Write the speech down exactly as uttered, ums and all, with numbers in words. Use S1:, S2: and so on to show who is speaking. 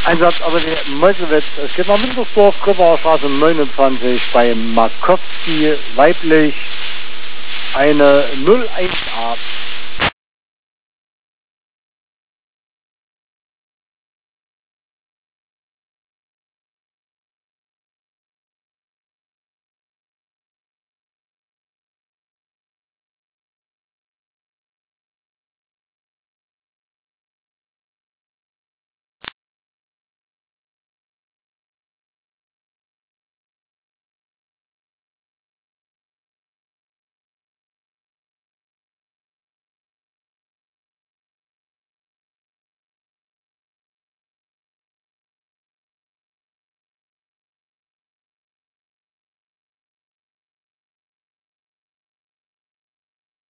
S1: Einsatz, aber die Meuselwitz, es geht nach Münstersdorf, Gröbauer Straße neunundzwanzig bei Markowski, weiblich, eine null eins A.